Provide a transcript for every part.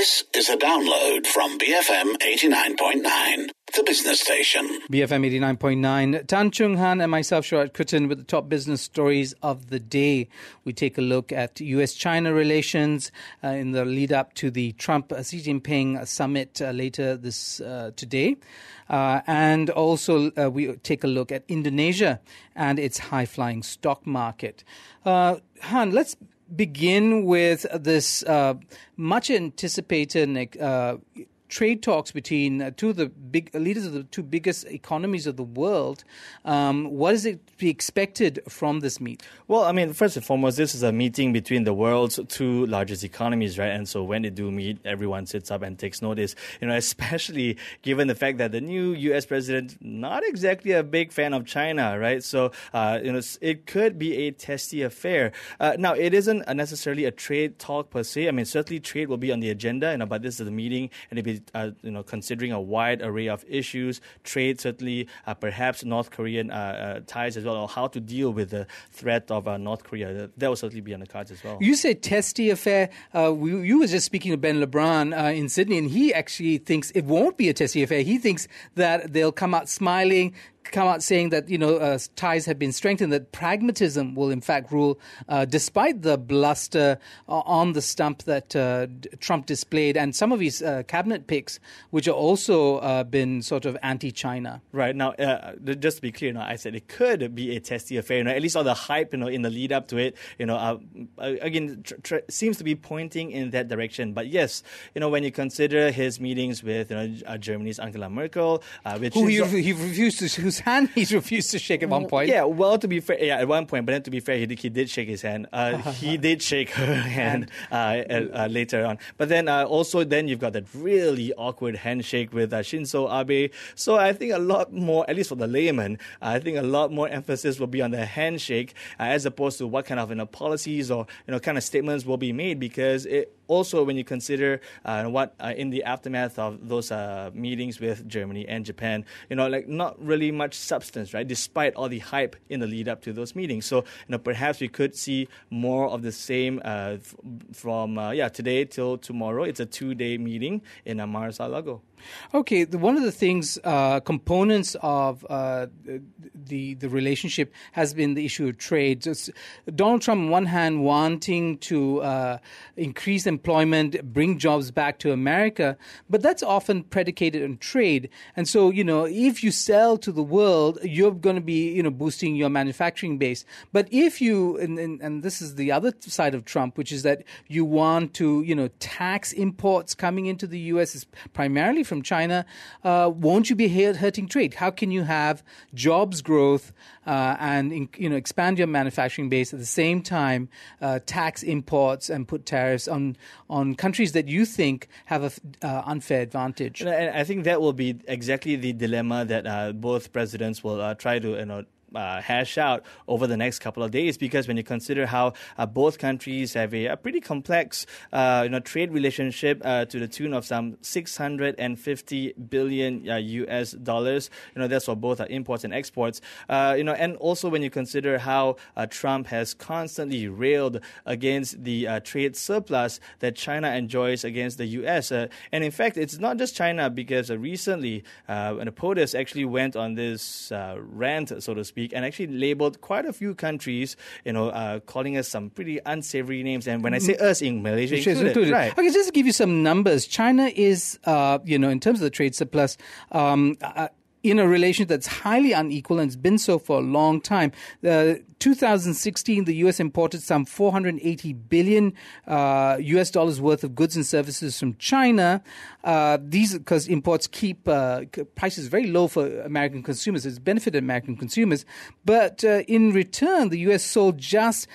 This is a download from BFM 89.9, the business station. BFM 89.9. Tan Chung Han and myself, Sharad Kuttan, with the top business stories of the day. We take a look at US-China relations in the lead-up to the Trump-Xi Jinping summit later this today. And also we take a look at Indonesia and its high-flying stock market. Han, let's begin with this much anticipated trade talks between two of the big leaders of the two biggest economies of the world. What is it to be expected from this meet? Well, I mean, first and foremost, this is a meeting between the world's two largest economies, right? And so when they do meet, everyone sits up and takes notice, especially given the fact that the new U.S. president, not exactly a big fan of China, right? So, it could be a testy affair. Now, it isn't necessarily a trade talk per se. I mean, certainly trade will be on the agenda, but this is a meeting and it'll be considering a wide array of issues, trade certainly, perhaps North Korean ties as well, or how to deal with the threat of North Korea. That will certainly be on the cards as well. You say testy affair. You were just speaking to Ben LeBron in Sydney, and he actually thinks it won't be a testy affair. He thinks that they'll come out smiling, come out saying that ties have been strengthened, that pragmatism will in fact rule, despite the bluster on the stump that Trump displayed, and some of his cabinet picks, which are also been sort of anti-China. Right now, just to be clear, I said it could be a testy affair. At least all the hype, in the lead up to it, again, seems to be pointing in that direction. But yes, when you consider his meetings with Germany's Angela Merkel, he refused to. Whose hand he refused to shake at one point. Yeah, well, to be fair, at one point, but then to be fair, he did shake his hand. He did shake her hand later on. But then then you've got that really awkward handshake with Shinzo Abe. So I think a lot more, at least for the layman, I think a lot more emphasis will be on the handshake as opposed to what kind of policies or kind of statements will be made, because it also, when you consider what in the aftermath of those meetings with Germany and Japan, not really much substance, right? Despite all the hype in the lead up to those meetings. So, perhaps we could see more of the same from today till tomorrow. It's a 2-day meeting in Mar-a-Lago. Okay, one of the things, components of the relationship has been the issue of trade. Just Donald Trump, on one hand, wanting to increase employment, bring jobs back to America, but that's often predicated on trade. And so, if you sell to the world, you're going to be, boosting your manufacturing base. But if you, and this is the other side of Trump, which is that you want to, tax imports coming into the U.S. primarily from China, won't you be hurting trade? How can you have jobs growth and expand your manufacturing base at the same time tax imports and put tariffs on countries that you think have an unfair advantage? And I think that will be exactly the dilemma that both presidents will try to hash out over the next couple of days, because when you consider how both countries have a pretty complex trade relationship to the tune of some $650 billion US dollars, that's for both imports and exports, and also when you consider how Trump has constantly railed against the trade surplus that China enjoys against the US, and in fact it's not just China, because recently when POTUS actually went on this rant, so to speak, and actually labeled quite a few countries, calling us some pretty unsavory names. And when I say us, in Malaysia included. Right. Okay, just to give you some numbers, China is, in terms of the trade surplus, in a relationship that's highly unequal, and it's been so for a long time. 2016, the U.S. imported some $480 billion US dollars worth of goods and services from China. These, because imports keep prices very low for American consumers. It's benefited American consumers. But in return, the U.S. sold just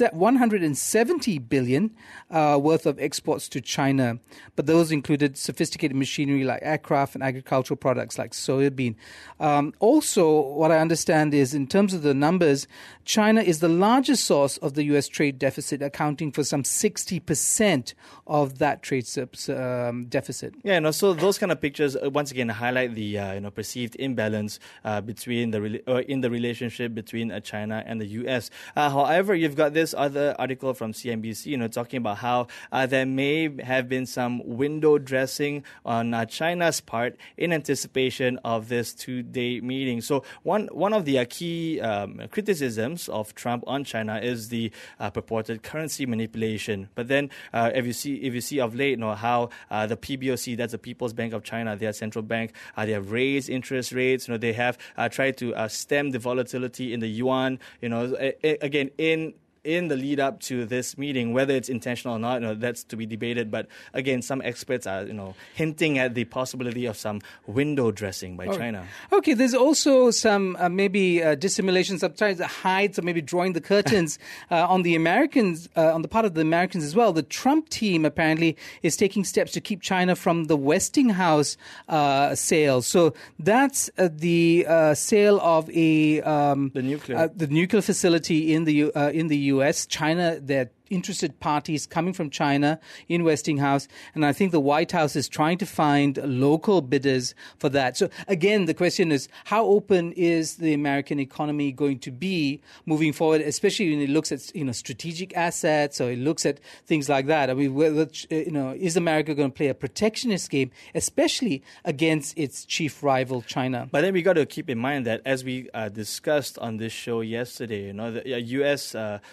$170 billion worth of exports to China. But those included sophisticated machinery like aircraft and agricultural products like soybean. Also, what I understand is, in terms of the numbers, China China is the largest source of the U.S. trade deficit, accounting for some 60% of that trade deficit. Yeah, no, so those kind of pictures once again highlight the perceived imbalance between in the relationship between China and the U.S. However, you've got this other article from CNBC, talking about how there may have been some window dressing on China's part in anticipation of this two-day meeting. So one of the key criticisms of Trump on China is the purported currency manipulation. But then, if you see of late, how the PBOC, that's the People's Bank of China, their central bank, they have raised interest rates. They have tried to stem the volatility in the yuan. Again, in the lead up to this meeting, whether it's intentional or not, that's to be debated. But again, some experts are, hinting at the possibility of some window dressing by China. Okay, there's also some maybe dissimulation, sometimes hides or maybe drawing the curtains on the Americans, on the part of the Americans as well. The Trump team apparently is taking steps to keep China from the Westinghouse sale. So that's the sale of the nuclear facility in the U.S. China, they're interested parties coming from China in Westinghouse, and I think the White House is trying to find local bidders for that. So again, the question is, how open is the American economy going to be moving forward, especially when it looks at strategic assets, or it looks at things like that? I mean, is America going to play a protectionist game, especially against its chief rival, China? But then we got to keep in mind that, as we discussed on this show yesterday, the U.S.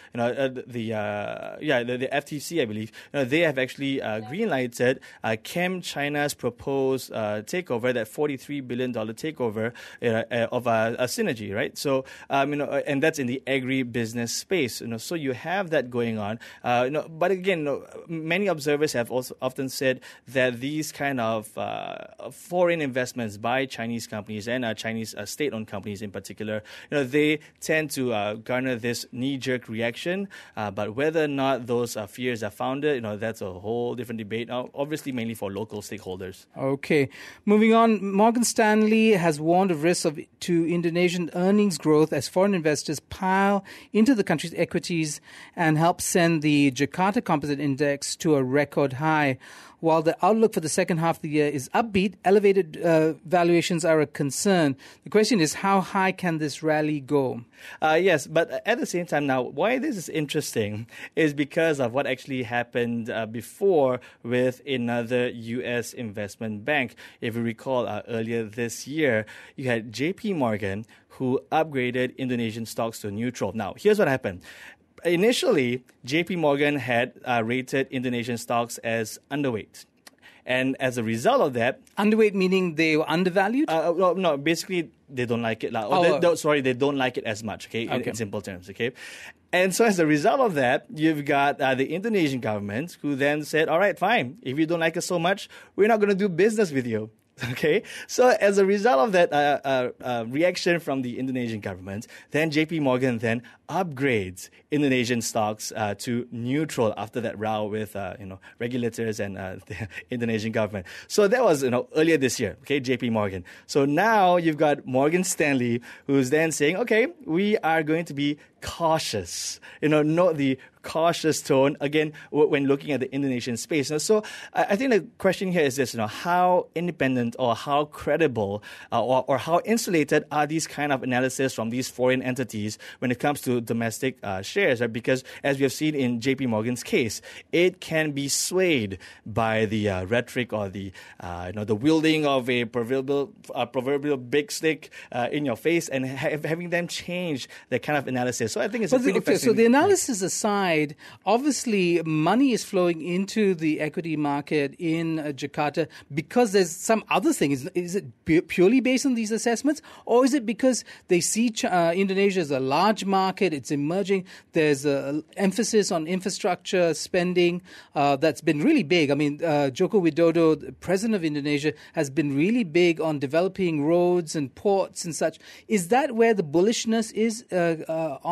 The FTC, I believe, they have actually greenlighted ChemChina's proposed takeover, that $43 billion takeover of Synergy, right? So, and that's in the agribusiness space. So you have that going on. But again, many observers have also often said that these kind of foreign investments by Chinese companies and Chinese state-owned companies in particular, they tend to garner this knee-jerk reaction. But whether or not those fears are founded, that's a whole different debate. Obviously, mainly for local stakeholders. Okay. Moving on, Morgan Stanley has warned of risks to Indonesian earnings growth as foreign investors pile into the country's equities and help send the Jakarta Composite Index to a record high. While the outlook for the second half of the year is upbeat, elevated valuations are a concern. The question is, how high can this rally go? Yes, but at the same time now, why this is interesting is because of what actually happened before with another U.S. investment bank. If you recall, earlier this year, you had JP Morgan, who upgraded Indonesian stocks to neutral. Now, here's what happened. Initially, JP Morgan had rated Indonesian stocks as underweight. And as a result of that... Underweight meaning they were undervalued? No, basically they don't like it. They don't like it as much, okay? In simple terms, okay? And so as a result of that, you've got the Indonesian government, who then said, all right, fine, if you don't like us so much, we're not going to do business with you. Okay, so as a result of that reaction from the Indonesian government, then JP Morgan then upgrades Indonesian stocks to neutral after that row with regulators and the Indonesian government. So that was earlier this year. Okay, JP Morgan. So now you've got Morgan Stanley, who's then saying, okay, we are going to be cautious. Note the cautious tone again when looking at the Indonesian space. So I think the question here is this: how independent or how credible or how insulated are these kind of analysis from these foreign entities when it comes to domestic shares? Right? Because as we have seen in JP Morgan's case, it can be swayed by the rhetoric or the wielding of a proverbial big stick in your face and having them change that kind of analysis. So I think it's pretty fascinating. So the analysis aside, obviously money is flowing into the equity market in Jakarta because there's some other thing. Is it purely based on these assessments, or is it because they see Indonesia as a large market, it's emerging, there's an emphasis on infrastructure spending that's been really big? I mean, Joko Widodo, the president of Indonesia, has been really big on developing roads and ports and such. Is that where the bullishness is on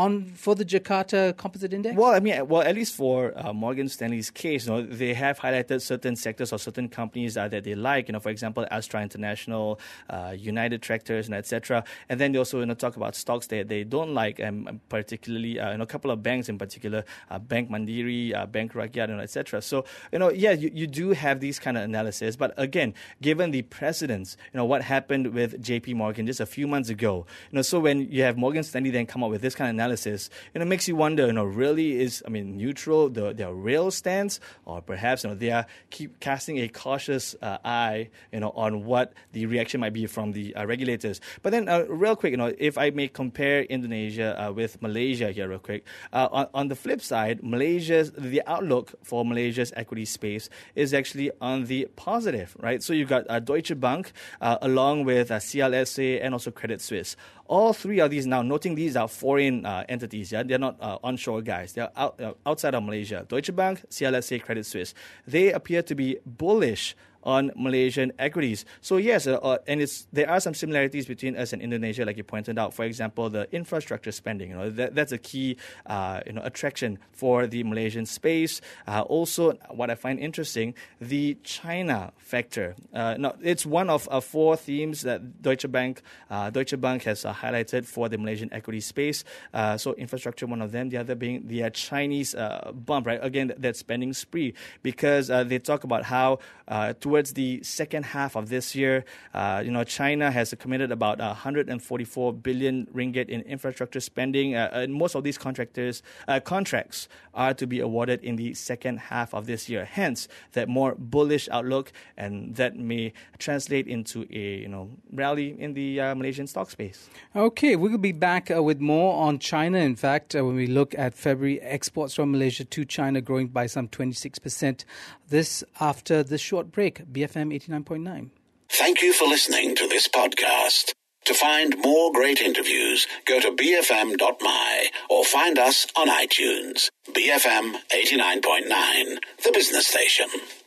down for the Jakarta Composite Index? Well, at least for Morgan Stanley's case, they have highlighted certain sectors or certain companies that they like. For example, Astra International, United Tractors, and etc. And then they also talk about stocks that they don't like, particularly a couple of banks in particular, Bank Mandiri, Bank Rakyat, etc. So you do have these kind of analysis, but again, given the precedents, what happened with JP Morgan just a few months ago, so when you have Morgan Stanley then come up with this kind of analysis, it makes you wonder, really is neutral their real stance, or perhaps they are keep casting a cautious eye on what the reaction might be from the regulators. But then real quick, if I may compare Indonesia with Malaysia here real quick, on the flip side, the outlook for Malaysia's equity space is actually on the positive, right? So you've got Deutsche Bank along with CLSA and also Credit Suisse. All three of these now, noting these are foreign entities, they're not onshore guys. They're outside of Malaysia. Deutsche Bank, CLSA, Credit Suisse. They appear to be bullish on Malaysian equities. So yes, and there are some similarities between us and Indonesia, like you pointed out. For example, the infrastructure spending, that's a key attraction for the Malaysian space. Also, what I find interesting, the China factor. Now, it's one of four themes that Deutsche Bank has highlighted for the Malaysian equity space. So infrastructure, one of them. The other being the Chinese bump, right? Again, that spending spree, because they talk about how towards the second half of this year, China has committed about 144 billion ringgit in infrastructure spending. And most of these contracts are to be awarded in the second half of this year. Hence, that more bullish outlook, and that may translate into a rally in the Malaysian stock space. Okay, we'll be back with more on China. In fact, when we look at February exports from Malaysia to China growing by some 26%. This after this short break. BFM 89.9. Thank you for listening to this podcast. To find more great interviews, go to bfm.my or find us on iTunes. BFM 89.9, the business station.